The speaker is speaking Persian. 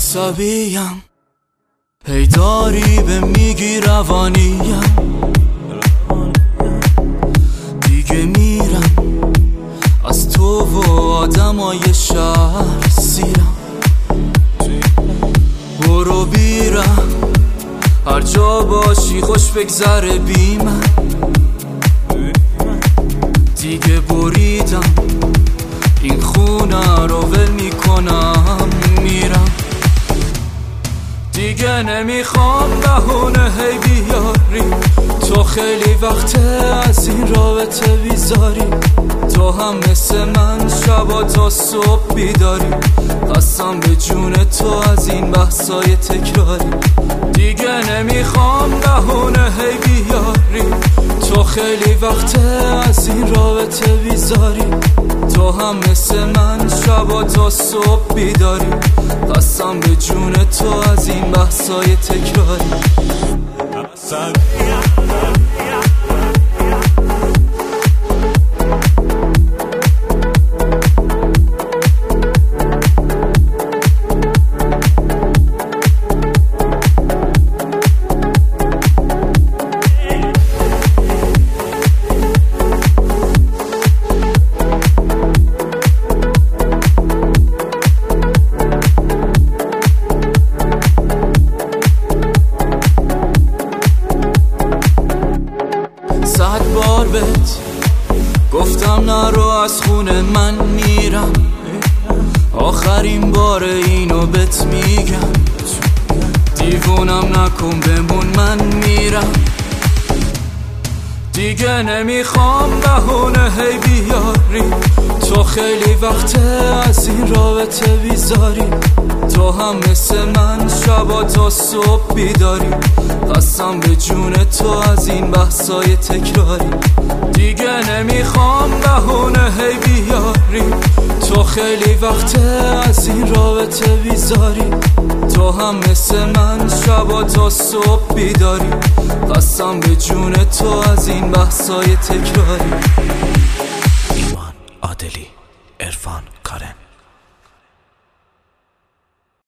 عصبیم، هی داری به میگی روانیم، دیگه میرم از تو و آدمای شهر سیرم. برو بیرم هر جا باشی خوش بگذره بی من، دیگه بریدم این خونه رو ول میکنم میرم. دیگه نمیخوام بهونه هی بیاری، تو خیلی وقته از این رابطه بیزاری. تو هم مثل من شبا تا صبح بیداری، قسم به جون تو از این بحثای تکراری. دیگه نمیخوام بهونه هی بیاری، تو خیلی وقته از این رابطه بیزاری. تو هم مثل من شبا تا صبح بیداری، قسم به جون تو از این بحثای تکراری. بهت گفتم نرو از خونه من میرم، آخرین بار اینو بهت میگم. دیوونم نکن بمون من میرم، دیگه نمیخوام بهونه هی بیاری. تو خیلی وقته از این رابطه بیزاری، تو هم مثل من شبا تا صبح بیداری، قسم به جون تو از این بحثای تکراری. دیگه نمیخوام بهونه هی بیاری، تو خیلی وقته از این رابطه بیزاری. تو هم مثل من شبا تا صبح بیداری، قسم به جون تو از این بحثای تکراری. ایمان عادلی، عرفان کارن.